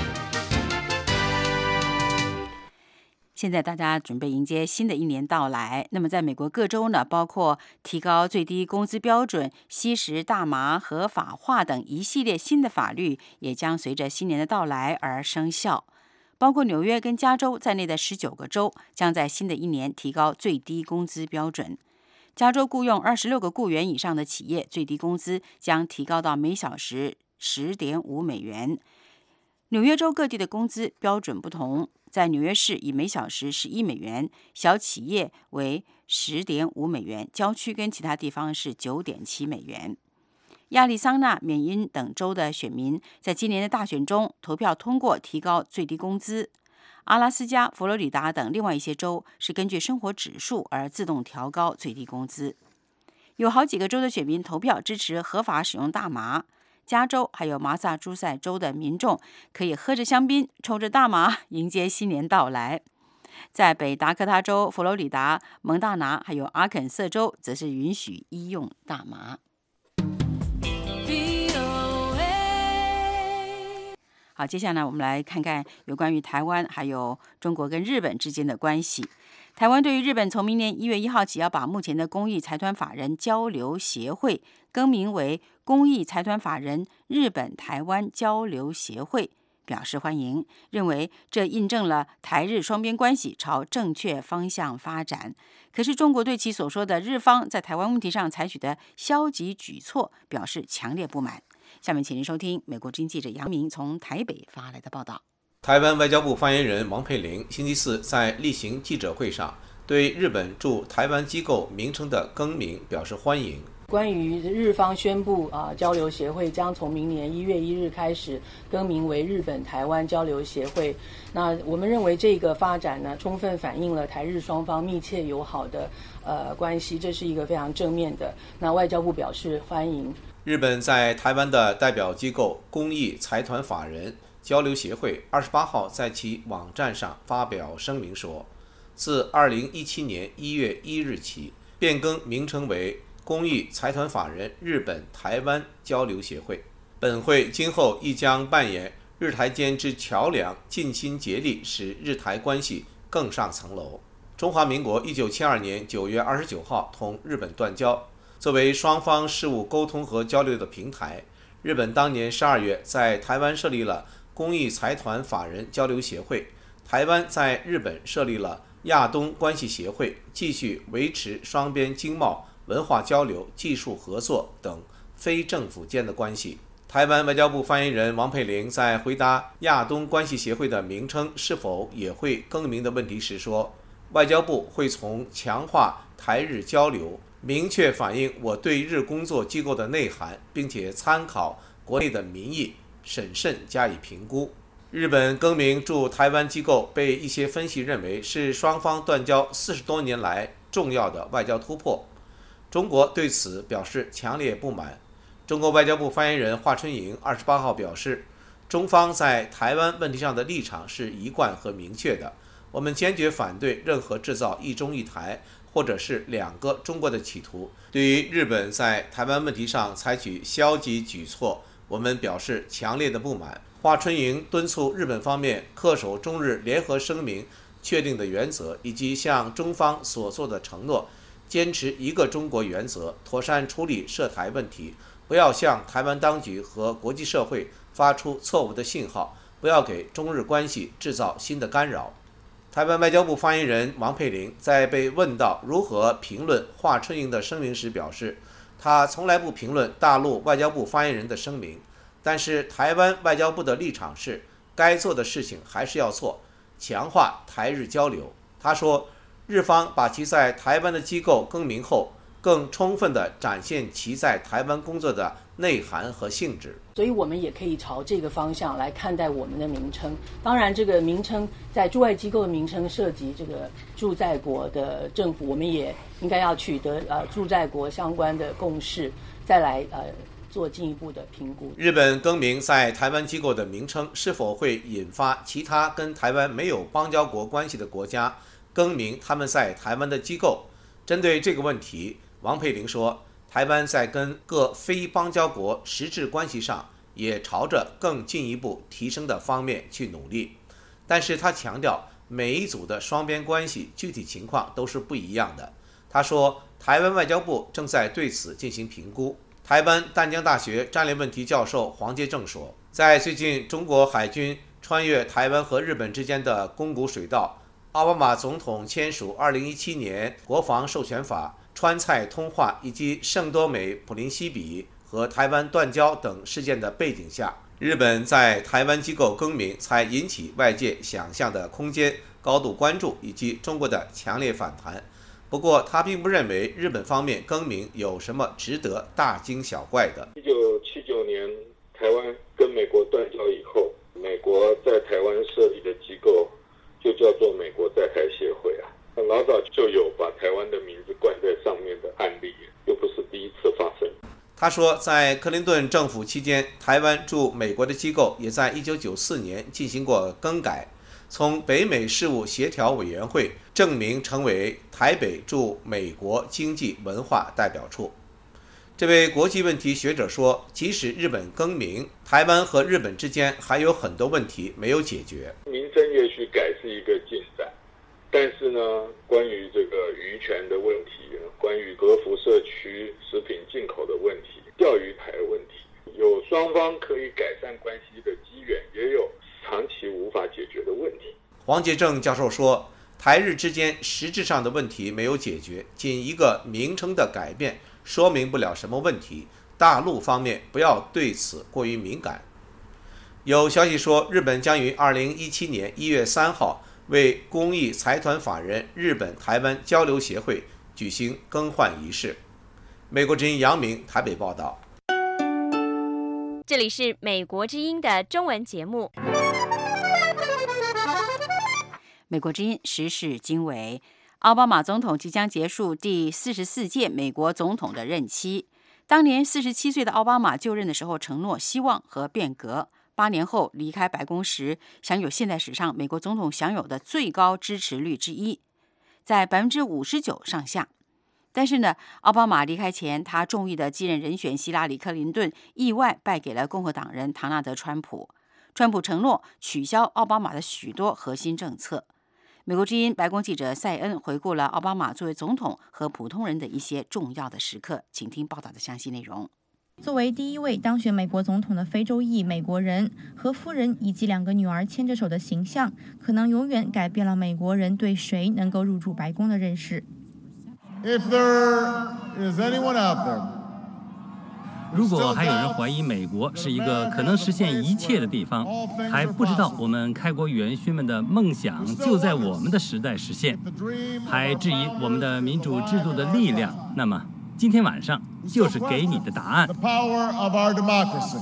现在大家准备迎接新的一年到来，那么在美国各州呢，包括提高最低工资标准、吸食大麻合法化等一系列新的法律，也将随着新年的到来而生效。包括纽约跟加州在内的十九个州将在新的一年提高最低工资标准。加州雇用二十六个雇员以上的企业，最低工资将提高到每小时十点五美元。纽约州各地的工资标准不同，在纽约市以每小时十一美元，小企业为十点五美元，郊区跟其他地方是九点七美元。亚利桑那、缅因等州的选民在今年的大选中投票通过提高最低工资。阿拉斯加、佛罗里达等另外一些州是根据生活指数而自动调高最低工资。有好几个州的选民投票支持合法使用大麻。加州还有马萨诸塞州的民众可以喝着香槟，抽着大麻迎接新年到来。在北达科他州、佛罗里达、蒙大拿还有阿肯色州，则是允许医用大麻。好，接下来我们来看看有关于台湾还有中国跟日本之间的关系。台湾对于日本从明年一月一号起要把目前的公益财团法人交流协会更名为公益财团法人日本台湾交流协会表示欢迎，认为这印证了台日双边关系朝正确方向发展。可是中国对其所说的日方在台湾问题上采取的消极举措表示强烈不满。下面请您收听美国之音记者杨明从台北发来的报道。 台湾外交部发言人王佩玲星期四在例行记者会上对日本驻台湾机构名称的更名表示欢迎。 关于日方宣布啊，交流协会将从明年一月一日开始更名为日本台湾交流协会。那我们认为这个发展呢，充分反映了台日双方密切友好的呃关系，这是一个非常正面的。那外交部表示欢迎。 日本在台湾的代表机构公益财团法人交流协会二十八号在其网站上发表声明说，自二零一七年一月一日起变更名称为公益财团法人日本台湾交流协会。本会今后亦将扮演日台间之桥梁，尽心竭力使日台关系更上层楼。中华民国一九七二年九月二十九号同日本断交，作为双方事务沟通和交流的平台，日本当年十二月在台湾设立了公益财团法人交流协会，台湾在日本设立了亚东关系协会，继续维持双边经贸、文化交流、技术合作等非政府间的关系。台湾外交部发言人王佩玲在回答亚东关系协会的名称是否也会更名的问题时说，外交部会从强化台日交流，明确反映我对日工作机构的内涵，并且参考国内的民意，审慎加以评估。日本更名驻台湾机构被一些分析认为是双方断交四十多年来重要的外交突破。中国对此表示强烈不满。中国外交部发言人华春莹二十八号表示，中方在台湾问题上的立场是一贯和明确的，我们坚决反对任何制造一中一台或者是两个中国的企图。对于日本在台湾问题上采取消极举措，我们表示强烈的不满。华春莹敦促日本方面恪守中日联合声明确定的原则，以及向中方所做的承诺，坚持一个中国原则，妥善处理涉台问题，不要向台湾当局和国际社会发出错误的信号，不要给中日关系制造新的干扰。台湾外交部发言人王佩玲在被问到如何评论华春莹的声明时表示，他从来不评论大陆外交部发言人的声明，但是台湾外交部的立场是该做的事情还是要做，强化台日交流。他说，日方把其在台湾的机构更名后，更充分地展现其在台湾工作的内涵和性质。 所以我们也可以朝这个方向来看待我们的名称。当然，这个名称在驻外机构的名称涉及这个驻在国的政府，我们也应该要取得呃驻在国相关的共识，再来呃做进一步的评估。 日本更名在台湾机构的名称是否会引发其他跟台湾没有邦交国关系的国家更名他们在台湾的机构？针对这个问题，王佩玲说，台湾在跟各非邦交国实质关系上也朝着更进一步提升的方面去努力，但是他强调每一组的双边关系具体情况都是不一样的。他说，台湾外交部正在对此进行评估。台湾淡江大学战略问题教授黄介正说，在最近中国海军穿越台湾和日本之间的宫古水道，奥巴马总统签署二零一七年国防授权法、川菜通话以及圣多美普林西比和台湾断交等事件的背景下，日本在台湾机构更名才引起外界想象的空间、高度关注以及中国的强烈反弹。不过他并不认为日本方面更名有什么值得大惊小怪的。 一九七九年台湾跟美国断交以后，美国在台湾设立的机构就叫做美国在台协会啊，老早就有把台湾的名字冠在上面的案例，又不是第一次发生。 他说，在克林顿政府期间，台湾驻美国的机构也在一九九四年进行过更改，从北美事务协调委员会正名成为台北驻美国经济文化代表处。这位国际问题学者说，即使日本更名，台湾和日本之间还有很多问题没有解决。 名称也许改是一个进展，但是呢，关于这个渔权的问题，关于核辐射区食品进口的问题，钓鱼台的问题，有双方可以改善关系的机缘，也有长期无法解决的问题。 黄介正教授说，台日之间实质上的问题没有解决，仅一个名称的改变说明不了什么问题，大陆方面不要对此过于敏感。有消息说，日本将于二零一七年一月三号为公益财团法人日本台湾交流协会举行更换仪式。美国之音杨明台北报道。 这里是美国之音的中文节目。 美国之音时事经纬，奥巴马总统即将结束第四十四届美国总统的任期。当年四十七岁的奥巴马就任的时候承诺希望和变革，八年后离开白宫时，享有现代史上美国总统享有的最高支持率之一，在百分之五十九上下。但是呢，奥巴马离开前，他中意的继任人选希拉里·克林顿意外败给了共和党人唐纳德·川普。川普承诺取消奥巴马的许多核心政策。美国之音白宫记者塞恩回顾了奥巴马作为总统和普通人的一些重要的时刻，请听报道的详细内容。 作为第一位当选美国总统的非洲裔美国人，和夫人以及两个女儿牵着手的形象，可能永远改变了美国人对谁能够入驻白宫的认识。 If there is anyone out there, 如果还有人怀疑美国是一个可能实现一切的地方，还不知道我们开国元勋们的梦想就在我们的时代实现，还质疑我们的民主制度的力量，那么今天晚上就是给你的答案。 the power of our democracy.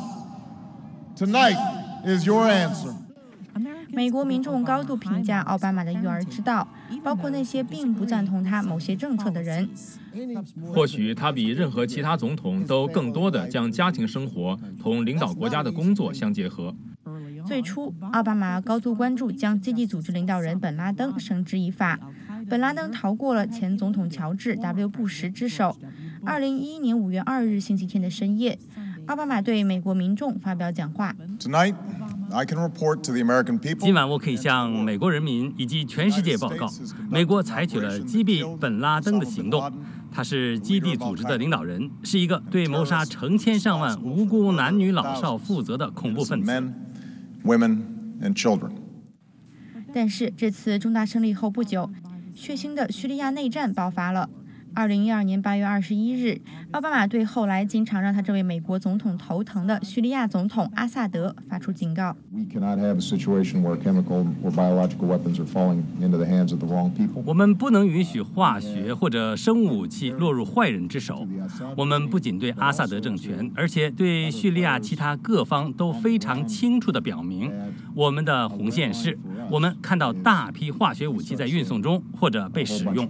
Tonight is your answer. 美国民众高度评价奥巴马的育儿之道，包括那些并不赞同他某些政策的人。 或许他比任何其他总统都更多地将家庭生活同领导国家的工作相结合。 最初，奥巴马高度关注将基地组织领导人本拉登绳之以法。本拉登逃过了前总统乔治 ·W. 布什之手。二零一一年五月二日星期天的深夜，奥巴马对美国民众发表讲话。 Tonight, I can report to the American people. 今晚我可以向美国人民以及全世界报告，美国采取了击毙本拉登的行动。他是基地组织的领导人，是一个对谋杀成千上万无辜男女老少负责的恐怖分子。 Men, women, and children. 但是这次重大胜利后不久，血腥的叙利亚内战爆发了。 二零一二年八月二十一日，奥巴马对后来经常让他这位美国总统头疼的叙利亚总统阿萨德发出警告。 我们不能允许化学或者生物武器落入坏人之手。我们不仅对阿萨德政权，而且对叙利亚其他各方都非常清楚地表明，我们的红线是，我们看到大批化学武器在运送中或者被使用。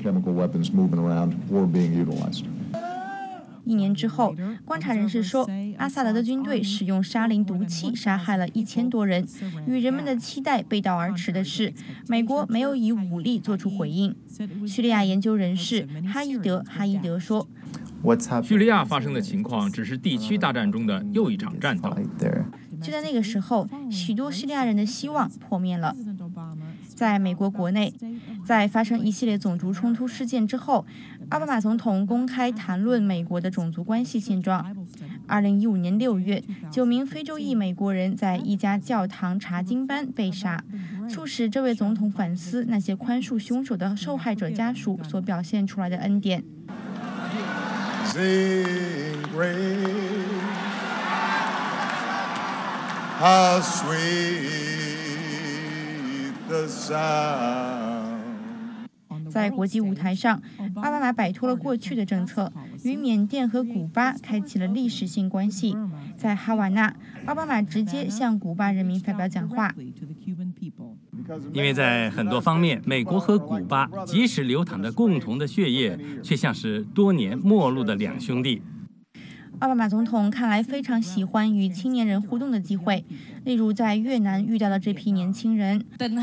一年之后，观察人士说，阿萨德的军队使用沙林毒气杀害了一千多人。与人们的期待背道而驰的是，美国没有以武力做出回应。叙利亚研究人士哈伊德·哈伊德说， 叙利亚发生的情况只是地区大战中的又一场战斗。 就在那个时候，许多叙利亚人的希望破灭了。在美国国内，在发生一系列种族冲突事件之后，奥巴马总统公开谈论美国的种族关系现状。二零一五年六月，九名非洲裔美国人在一家教堂查经班被杀，促使这位总统反思那些宽恕凶手的受害者家属所表现出来的恩典。 How sweet the sound. 在国际舞台上，奥巴马摆脱了过去的政策，与缅甸和古巴开启了历史性关系。在哈瓦那，奥巴马直接向古巴人民发表讲话。 因为在很多方面，美国和古巴即使流淌着共同的血液，却像是多年陌路的两兄弟。 奥巴马总统看来非常喜欢与青年人互动的机会，例如在越南遇到了这批年轻人。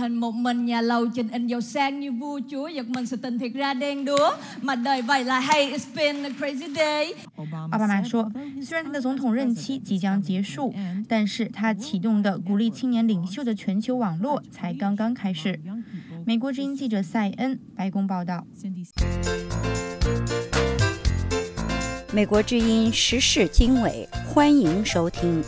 奥巴马说，虽然他的总统任期即将结束，但是他启动的鼓励青年领袖的全球网络才刚刚开始。美国之音记者赛恩，白宫报道。 美国之音时事经纬，欢迎收听。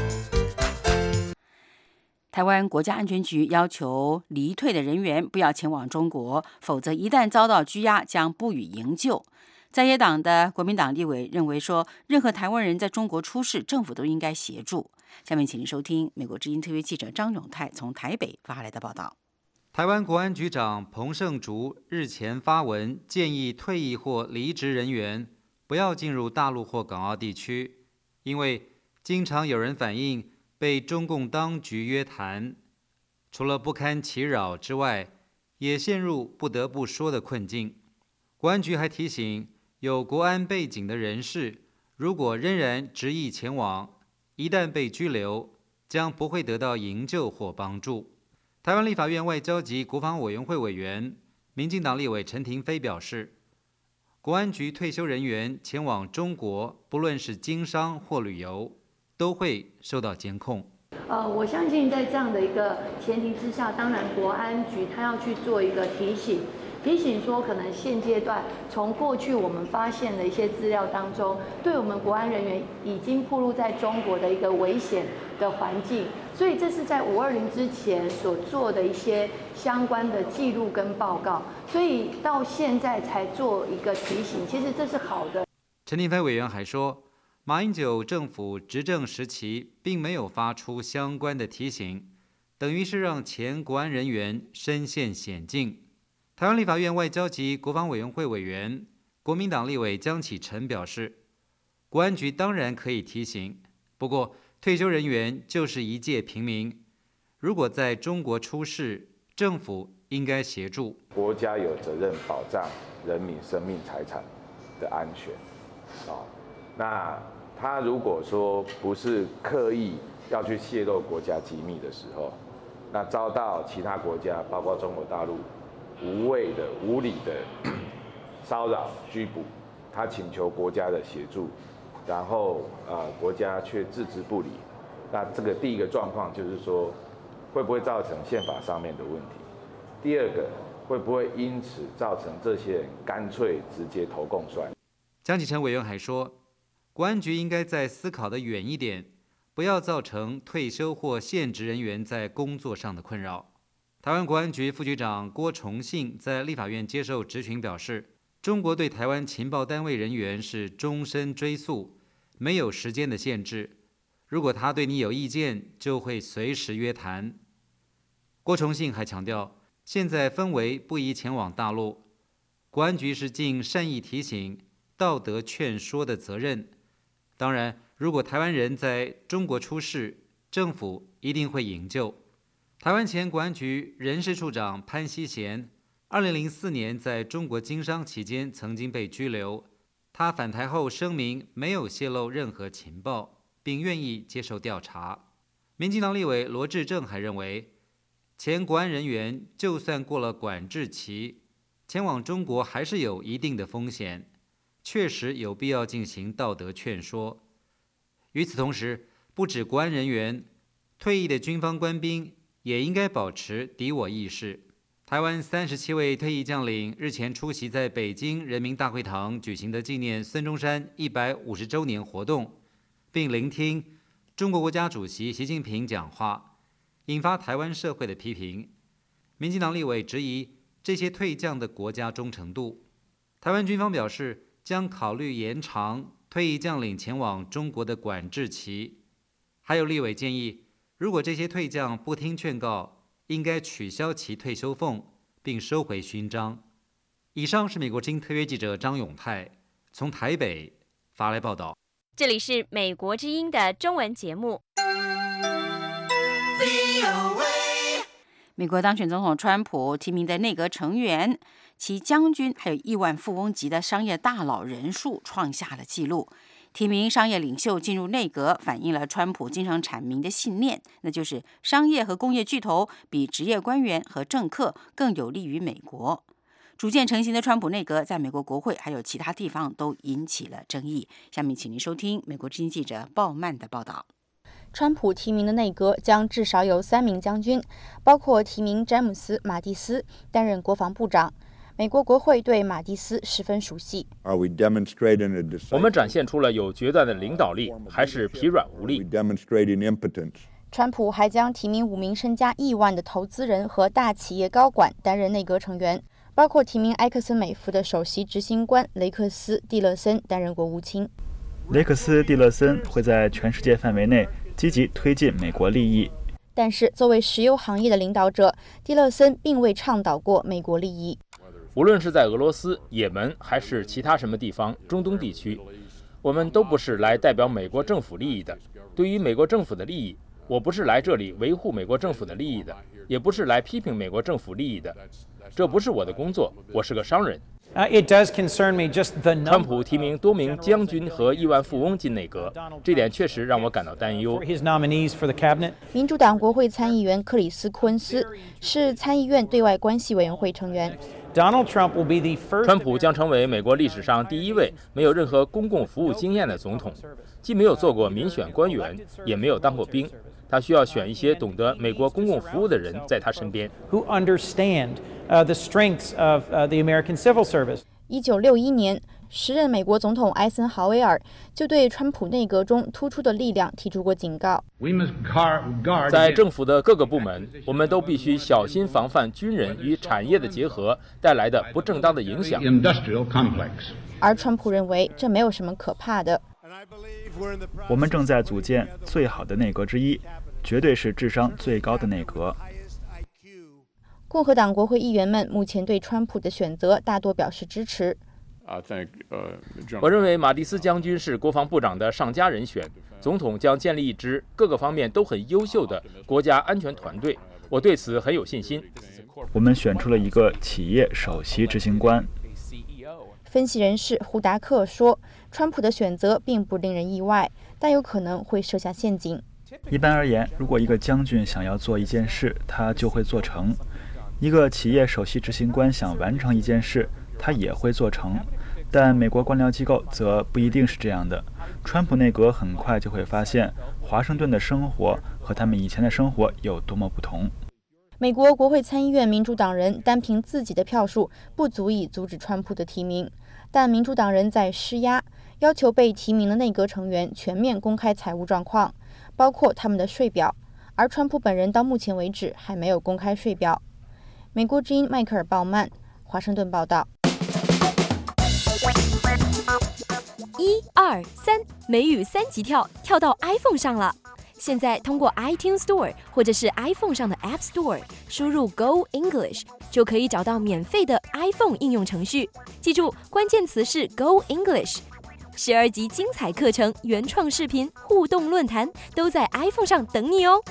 台湾国家安全局要求离退的人员不要前往中国，否则一旦遭到拘押，将不予营救。在野党的国民党立委认为说，任何台湾人在中国出事，政府都应该协助。下面请您收听美国之音特约记者张永泰从台北发来的报道。 台湾国安局长彭胜竹日前发文建议退役或离职人员不要进入大陆或港澳地区，因为经常有人反映被中共当局约谈，除了不堪其扰之外，也陷入不得不说的困境。国安局还提醒，有国安背景的人士，如果仍然执意前往，一旦被拘留，将不会得到营救或帮助。台湾立法院外交及国防委员会委员、民进党立委陈亭妃表示，国安局退休人员前往中国，不论是经商或旅游，都会受到监控。 呃，我相信在这样的一个前提之下，当然国安局他要去做一个提醒，提醒说可能现阶段从过去我们发现的一些资料当中，对我们国安人员已经暴露在中国的一个危险的环境，所以这是在五二零之前所做的一些相关的记录跟报告，所以到现在才做一个提醒，其实这是好的。 陈亭妃委员还说，马英九政府执政时期并没有发出相关的提醒，等于是让前国安人员身陷险境。台湾立法院外交及国防委员会委员、国民党立委江启臣表示，国安局当然可以提醒，不过退休人员就是一介平民，如果在中国出事，政府应该协助。 国家有责任保障人民生命财产的安全，哦，那他如果说不是刻意要去泄露国家机密的时候，那遭到其他国家，包括中国大陆无谓的、无理的骚扰、拘捕，他请求国家的协助，然后呃国家却置之不理，那这个第一个状况就是说，会不会造成宪法上面的问题？第二个，会不会因此造成这些人干脆直接投共算？ 江启臣委员还说，国安局应该再思考得远一点，不要造成退休或现职人员在工作上的困扰。台湾国安局副局长郭崇信在立法院接受质询表示， 中国对台湾情报单位人员是终身追诉，没有时间的限制。如果他对你有意见，就会随时约谈。郭崇信还强调，现在氛围不宜前往大陆，国安局是尽善意提醒、道德劝说的责任。当然，如果台湾人在中国出事，政府一定会营救。台湾前国安局人事处长潘锡贤，二零零四年在中国经商期间曾经被拘留。他返台后声明没有泄露任何情报，并愿意接受调查。民进党立委罗致政还认为，前国安人员就算过了管制期，前往中国还是有一定的风险，确实有必要进行道德劝说。与此同时，不止国安人员，退役的军方官兵也应该保持敌我意识。台湾三十七位退役将领日前出席在北京人民大会堂举行的纪念孙中山一百五十周年活动，并聆听中国国家主席习近平讲话，引发台湾社会的批评。民进党立委质疑这些退将的国家忠诚度。台湾军方表示将考虑延长退役将领前往中国的管制期。还有立委建议，如果这些退将不听劝告，应该取消其退休俸，并收回勋章。以上是美国之音特约记者张永泰从台北发来报道。 这里是美国之音的中文节目。 美国当选总统川普提名的内阁成员，其将军还有亿万富翁级的商业大佬人数创下了纪录。提名商业领袖进入内阁，反映了川普经常阐明的信念，那就是商业和工业巨头比职业官员和政客更有利于美国。逐渐成型的川普内阁在美国国会还有其他地方都引起了争议。下面请您收听美国之音记者鲍曼的报道。 川普提名的内阁将至少有三名将军，包括提名詹姆斯·马蒂斯担任国防部长。美国国会对马蒂斯十分熟悉。 我们展现出了有决断的领导力，还是疲软无力？ 川普还将提名五名身家亿万的投资人和大企业高管担任内阁成员，包括提名埃克森美孚的首席执行官雷克斯·蒂勒森担任国务卿。 雷克斯·蒂勒森会在全世界范围内积极推进美国利益。 但是，作为石油行业的领导者，蒂勒森并未倡导过美国利益。 无论是在俄罗斯、也门还是其他什么地方，中东地区，我们都不是来代表美国政府利益的。对于美国政府的利益，我不是来这里维护美国政府的利益的，也不是来批评美国政府利益的。这不是我的工作，我是个商人。 Uh, it does concern me just the number. 川普提名多名将军和亿万富翁进内阁，这点确实让我感到担忧。 民主党国会参议员克里斯·库恩斯是参议院对外关系委员会成员。 Donald Trump will be the first. 川普将成为美国历史上第一位没有任何公共服务经验的总统，既没有做过民选官员，也没有当过兵。他需要选一些懂得美国公共服务的人在他身边。 Who understand uh, the strengths of uh, the American civil service. 一九六一年，时任美国总统艾森豪威尔就对川普内阁中突出的力量提出过警告。 在政府的各个部门，我们都必须小心防范军人与产业的结合带来的不正当的影响。 而川普认为这没有什么可怕的。 我们正在组建最好的内阁之一，绝对是智商最高的内阁。 共和党国会议员们目前对川普的选择大多表示支持。 我认为马蒂斯将军是国防部长的上佳人选，总统将建立一支各个方面都很优秀的国家安全团队，我对此很有信心。 我们选出了一个企业首席执行官。 分析人士胡达克说，川普的选择并不令人意外，但有可能会设下陷阱。 一般而言，如果一个将军想要做一件事，他就会做成；一个企业首席执行官想完成一件事，他也会做成。但美国官僚机构则不一定是这样的。川普内阁很快就会发现，华盛顿的生活和他们以前的生活有多么不同。 美国国会参议院民主党人单凭自己的票数不足以阻止川普的提名，但民主党人在施压，要求被提名的内阁成员全面公开财务状况，包括他们的税表，而川普本人到目前为止还没有公开税表。美国之音迈克尔·鲍曼，华盛顿报道。 一二三，美语三级跳跳到 iPhone 上了。现在通过 iTunes Store 或者是 iPhone 上的 App Store 输入 Go English 就可以找到免费的 iPhone 应用程序。记住，关键词是 Go English。十二集精彩课程、原创视频、互动论坛都在 iPhone 上等你哦。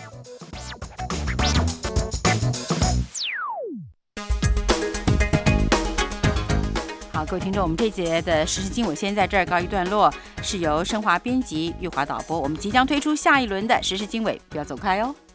好，各位听众，我们这节的时事经纬先在这儿告一段落，是由升华编辑、玉华导播。我们即将推出下一轮的时事经纬，不要走开哦。